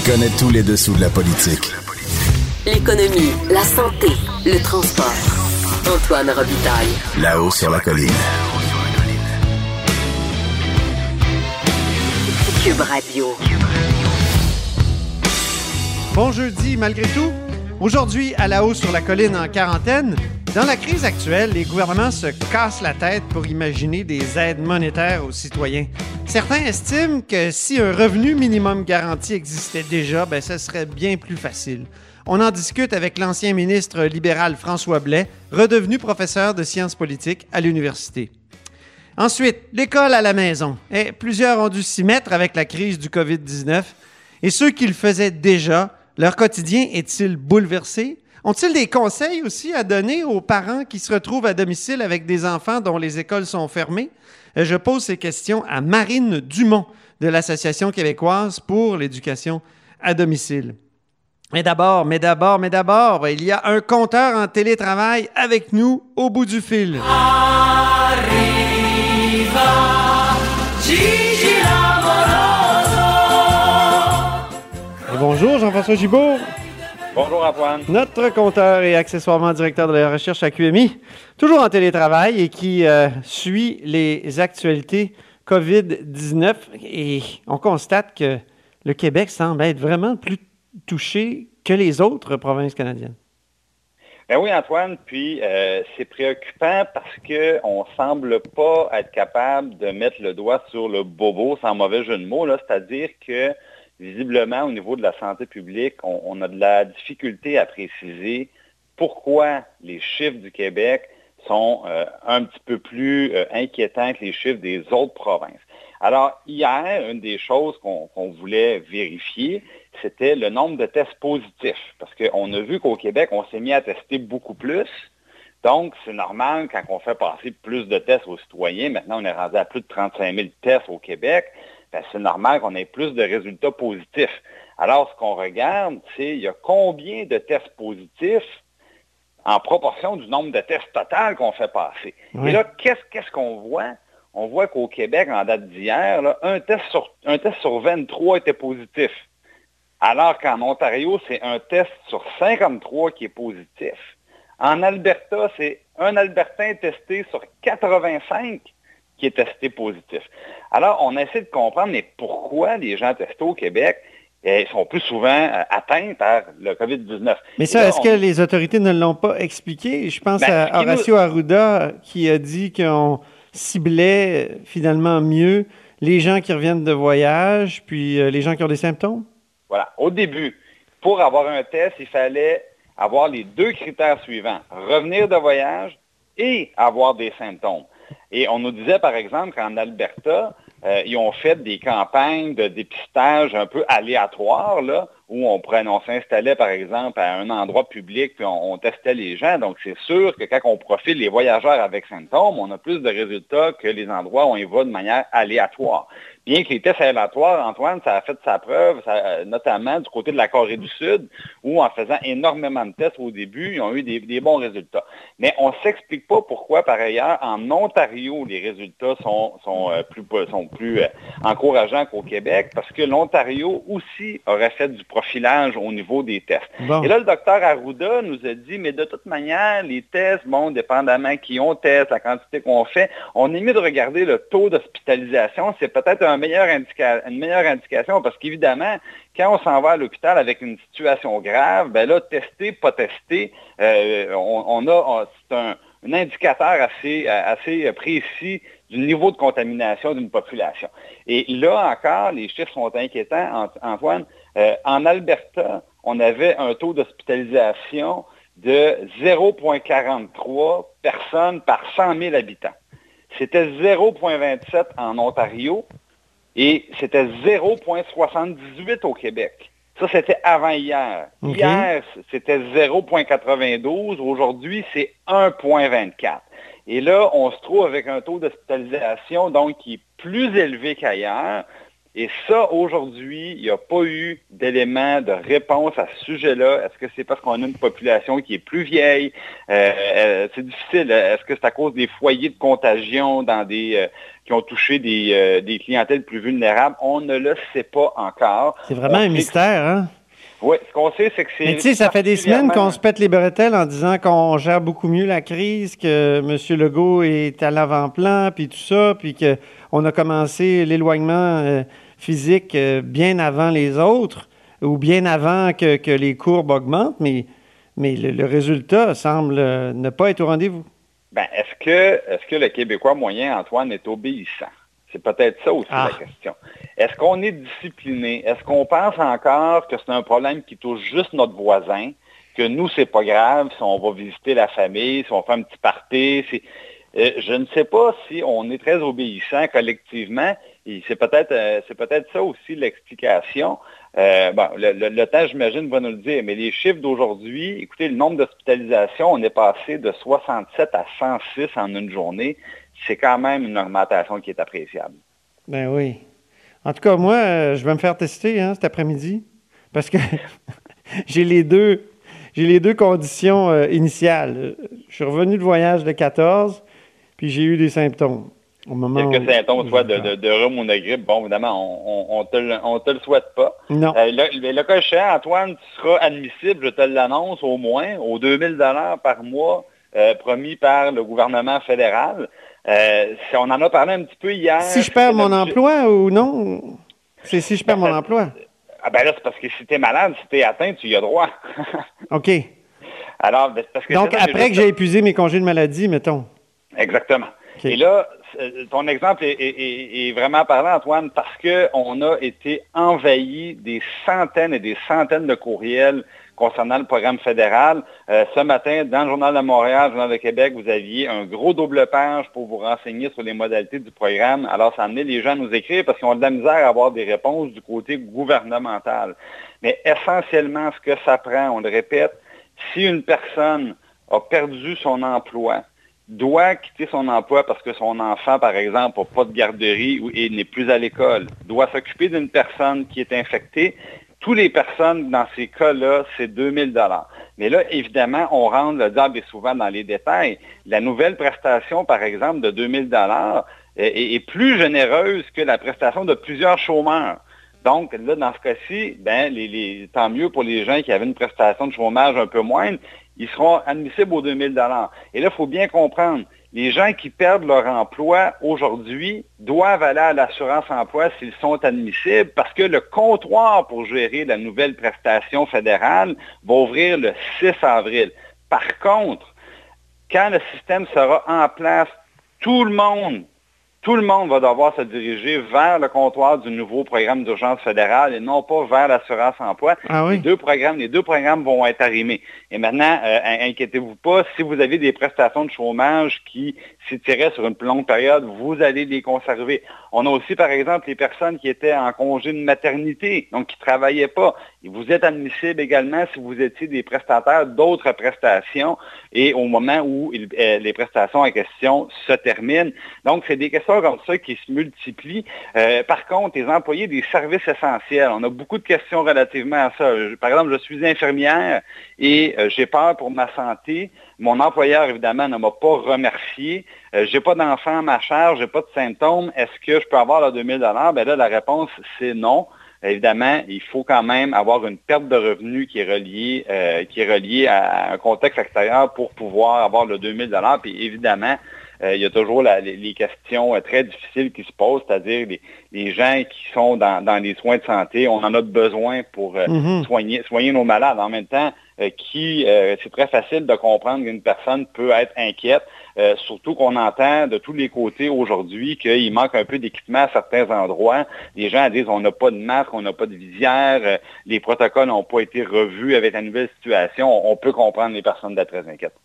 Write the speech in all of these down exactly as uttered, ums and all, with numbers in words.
Il connaît tous les dessous de la politique. L'économie, la santé, le transport. Antoine Robitaille. Là-haut sur la colline. Cube Radio. Bon jeudi, malgré tout. Aujourd'hui, à La Haut sur la colline en quarantaine, dans la crise actuelle, les gouvernements se cassent la tête pour imaginer des aides monétaires aux citoyens. Certains estiment que si un revenu minimum garanti existait déjà, ben, ça serait bien plus facile. On en discute avec l'ancien ministre libéral François Blais, redevenu professeur de sciences politiques à l'université. Ensuite, l'école à la maison. Et plusieurs ont dû s'y mettre avec la crise du covid dix-neuf. Et ceux qui le faisaient déjà, leur quotidien est-il bouleversé? Ont-ils des conseils aussi à donner aux parents qui se retrouvent à domicile avec des enfants dont les écoles sont fermées? Je pose ces questions à Marine Dumont de l'Association québécoise pour l'éducation à domicile. Mais d'abord, mais d'abord, mais d'abord, il y a un compteur en télétravail avec nous au bout du fil. Arriva Gigi Lamoroso. Et bonjour Jean-François Gibault. Bonjour Antoine. Notre compteur et accessoirement directeur de la recherche à Q M I, toujours en télétravail et qui euh, suit les actualités covid dix-neuf. Et on constate que le Québec semble être vraiment plus touché que les autres provinces canadiennes. Ben oui, Antoine, puis euh, c'est préoccupant parce qu'on ne semble pas être capable de mettre le doigt sur le bobo, sans mauvais jeu de mots, là, c'est-à-dire que visiblement, au niveau de la santé publique, on, on a de la difficulté à préciser pourquoi les chiffres du Québec sont euh, un petit peu plus euh, inquiétants que les chiffres des autres provinces. Alors, hier, une des choses qu'on, qu'on voulait vérifier, c'était le nombre de tests positifs. Parce qu'on a vu qu'au Québec, on s'est mis à tester beaucoup plus. Donc, c'est normal quand on fait passer plus de tests aux citoyens. Maintenant, on est rendu à plus de trente-cinq mille tests au Québec. Ben, c'est normal qu'on ait plus de résultats positifs. Alors, ce qu'on regarde, c'est il y a combien de tests positifs en proportion du nombre de tests total qu'on fait passer. Oui. Et là, qu'est-ce, qu'est-ce qu'on voit? On voit qu'au Québec, en date d'hier, là, un test sur, un test sur vingt-trois était positif. Alors qu'en Ontario, c'est un test sur cinquante-trois qui est positif. En Alberta, c'est un Albertain testé sur quatre-vingt-cinq qui est testé positif. Alors, on essaie de comprendre, mais pourquoi les gens testés au Québec eh, sont plus souvent euh, atteints par le covid dix-neuf? Mais ça, là, est-ce on... que les autorités ne l'ont pas expliqué? Je pense ben, à Horacio nous... Arruda qui a dit qu'on ciblait finalement mieux les gens qui reviennent de voyage, puis euh, les gens qui ont des symptômes? Voilà. Au début, pour avoir un test, il fallait avoir les deux critères suivants. Revenir de voyage et avoir des symptômes. Et on nous disait, par exemple, qu'en Alberta, euh, ils ont fait des campagnes de dépistage un peu aléatoires, là, où on, prenait, on s'installait, par exemple, à un endroit public, puis on, on testait les gens. Donc, c'est sûr que quand on profile les voyageurs avec symptômes, on a plus de résultats que les endroits où on y va de manière aléatoire. Bien que les tests aléatoires, Antoine, ça a fait sa preuve, ça, notamment du côté de la Corée du Sud, où en faisant énormément de tests au début, ils ont eu des, des bons résultats. Mais on ne s'explique pas pourquoi, par ailleurs, en Ontario, les résultats sont, sont euh, plus, sont plus euh, encourageants qu'au Québec, parce que l'Ontario aussi aurait fait du profilage au niveau des tests. Bon. Et là, le docteur Arruda nous a dit, mais de toute manière, les tests, bon, dépendamment qui on teste, la quantité qu'on fait, on est mieux de regarder le taux d'hospitalisation. C'est peut-être un meilleur indica- une meilleure indication parce qu'évidemment, quand on s'en va à l'hôpital avec une situation grave, ben là, tester, pas tester, euh, on, on a, on, c'est un, un indicateur assez, assez précis du niveau de contamination d'une population. Et là encore, les chiffres sont inquiétants, Antoine. Euh, en Alberta, on avait un taux d'hospitalisation de zéro virgule quarante-trois personnes par cent mille habitants. C'était zéro virgule vingt-sept en Ontario et c'était zéro virgule soixante-dix-huit au Québec. Ça, c'était avant hier. Okay. Hier, c'était zéro virgule quatre-vingt-douze. Aujourd'hui, c'est un virgule vingt-quatre. Et là, on se trouve avec un taux d'hospitalisation donc qui est plus élevé qu'ailleurs. Et ça, aujourd'hui, il n'y a pas eu d'éléments de réponse à ce sujet-là. Est-ce que c'est parce qu'on a une population qui est plus vieille? Euh, euh, c'est difficile. Est-ce que c'est à cause des foyers de contagion dans des, euh, qui ont touché des, euh, des clientèles plus vulnérables. On ne le sait pas encore. C'est vraiment on un mystère, que... hein? Oui, ce qu'on sait, c'est que c'est... Mais tu sais, ça fait des semaines qu'on se pète les bretelles en disant qu'on gère beaucoup mieux la crise, que M. Legault est à l'avant-plan, puis tout ça, puis qu'on a commencé l'éloignement euh, physique euh, bien avant les autres, ou bien avant que, que les courbes augmentent, mais, mais le, le résultat semble euh, ne pas être au rendez-vous. Bien, est-ce que, est-ce que le Québécois moyen, Antoine, est obéissant? C'est peut-être ça aussi ah. la question. Est-ce qu'on est discipliné? Est-ce qu'on pense encore que c'est un problème qui touche juste notre voisin, que nous, c'est pas grave si on va visiter la famille, si on fait un petit party? C'est... Euh, je ne sais pas si on est très obéissant collectivement. Et c'est peut-être euh, c'est peut-être ça aussi l'explication. Euh, bon, le, le, le temps, j'imagine, va nous le dire, mais les chiffres d'aujourd'hui, écoutez, le nombre d'hospitalisations, on est passé de soixante-sept à cent six en une journée. C'est quand même une augmentation qui est appréciable. Ben oui. En tout cas, moi, euh, je vais me faire tester hein, cet après-midi parce que j'ai les deux j'ai les deux conditions euh, initiales. Je suis revenu de voyage de quatorze, puis j'ai eu des symptômes. Au moment Quelques où, symptômes, où soit de, de, de rhume ou de grippe. Bon, évidemment, on ne te, on te le souhaite pas. Non. Euh, le, le cas échéant, Antoine, tu seras admissible, je te l'annonce, au moins, aux deux mille dollars par mois euh, promis par le gouvernement fédéral. Euh, on en a parlé un petit peu hier. Si je perds mon emploi ou non? C'est si je perds ben, mon emploi. Ah ben là, c'est parce que si tu es malade, si tu es atteint, tu y as droit. OK. Alors, ben, parce que Donc, ça, après que j'ai épuisé mes congés de maladie, mettons. Exactement. Okay. Et là, ton exemple est, est, est vraiment parlant, Antoine, parce qu'on a été envahi des centaines et des centaines de courriels concernant le programme fédéral. Euh, ce matin, dans le Journal de Montréal, le Journal de Québec, vous aviez un gros double page pour vous renseigner sur les modalités du programme. Alors, ça a amené les gens à nous écrire parce qu'ils ont de la misère à avoir des réponses du côté gouvernemental. Mais essentiellement, ce que ça prend, on le répète, si une personne a perdu son emploi, doit quitter son emploi parce que son enfant, par exemple, n'a pas de garderie et n'est plus à l'école, doit s'occuper d'une personne qui est infectée, toutes les personnes dans ces cas-là, c'est deux mille dollars. Mais là, évidemment, on rentre le diable est souvent dans les détails. La nouvelle prestation, par exemple, de deux mille dollars est, est plus généreuse que la prestation de plusieurs chômeurs. Donc, là, dans ce cas-ci, ben, les, les, tant mieux pour les gens qui avaient une prestation de chômage un peu moindre, ils seront admissibles aux deux mille dollars. Et là, il faut bien comprendre, les gens qui perdent leur emploi aujourd'hui doivent aller à l'assurance emploi s'ils sont admissibles parce que le comptoir pour gérer la nouvelle prestation fédérale va ouvrir le six avril. Par contre, quand le système sera en place, tout le monde, tout le monde va devoir se diriger vers le comptoir du nouveau programme d'urgence fédérale et non pas vers l'assurance emploi. Ah oui? Les deux programmes, les deux programmes vont être arrimés. Et maintenant, euh, inquiétez-vous pas, si vous avez des prestations de chômage qui s'étiraient sur une plus longue période, vous allez les conserver. On a aussi, par exemple, les personnes qui étaient en congé de maternité, donc qui ne travaillaient pas. Et vous êtes admissible également si vous étiez des prestataires d'autres prestations et au moment où il, euh, les prestations en question se terminent. Donc, c'est des questions comme ça qui se multiplient. Euh, par contre, les employés des services essentiels, on a beaucoup de questions relativement à ça. Je, par exemple, je suis infirmière et euh, j'ai peur pour ma santé. Mon employeur, évidemment, ne m'a pas remercié. Euh, j'ai pas d'enfant à ma charge, j'ai pas de symptômes. Est-ce que je peux avoir le deux mille dollars? Ben là, la réponse, c'est non. Évidemment, il faut quand même avoir une perte de revenus qui est reliée, euh, qui est reliée à un contexte extérieur pour pouvoir avoir le deux mille dollars. Puis évidemment, euh, il y a toujours la, les, les questions euh, très difficiles qui se posent, c'est-à-dire les, les gens qui sont dans, dans les soins de santé, on en a besoin pour euh, mm-hmm. soigner, soigner nos malades. En même temps, euh, qui euh, c'est très facile de comprendre qu'une personne peut être inquiète, euh, surtout qu'on entend de tous les côtés aujourd'hui qu'il manque un peu d'équipement à certains endroits. Les gens disent on n'a pas de masque, on n'a pas de visière, euh, les protocoles n'ont pas été revus avec la nouvelle situation. On, on peut comprendre les personnes d'être très inquiètes.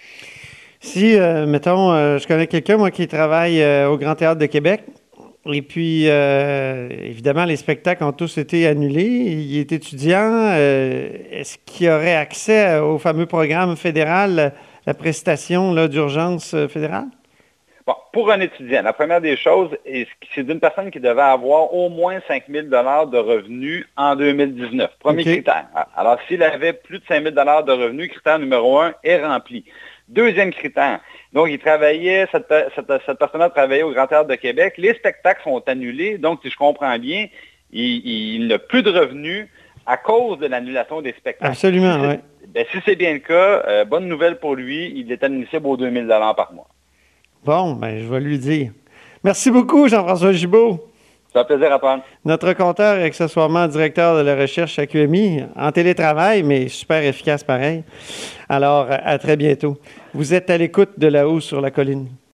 Si, euh, mettons, euh, je connais quelqu'un, moi, qui travaille euh, au Grand Théâtre de Québec, et puis, euh, évidemment, les spectacles ont tous été annulés. Il est étudiant. Euh, est-ce qu'il aurait accès au fameux programme fédéral, la prestation là, d'urgence fédérale? Bon, pour un étudiant, la première des choses, c'est d'une personne qui devait avoir au moins cinq mille dollars de revenus en deux mille dix-neuf. Premier okay. critère. Alors, s'il avait plus de cinq mille dollars de revenus, critère numéro un est rempli. Deuxième critère, Donc, il travaillait, cette, cette, cette personne-là travaillait au Grand Théâtre de Québec. Les spectacles sont annulés. Donc, si je comprends bien, il, il n'a plus de revenus à cause de l'annulation des spectacles. Absolument, si oui. Ben, si c'est bien le cas, euh, bonne nouvelle pour lui, il est admissible aux deux mille dollars par mois. Bon, ben je vais lui dire. Merci beaucoup, Jean-François Gibault. Ça fait plaisir, Antoine. Notre compteur et accessoirement directeur de la recherche à Q M I, en télétravail, mais super efficace pareil. Alors, à très bientôt. Vous êtes à l'écoute de là-haut sur la colline.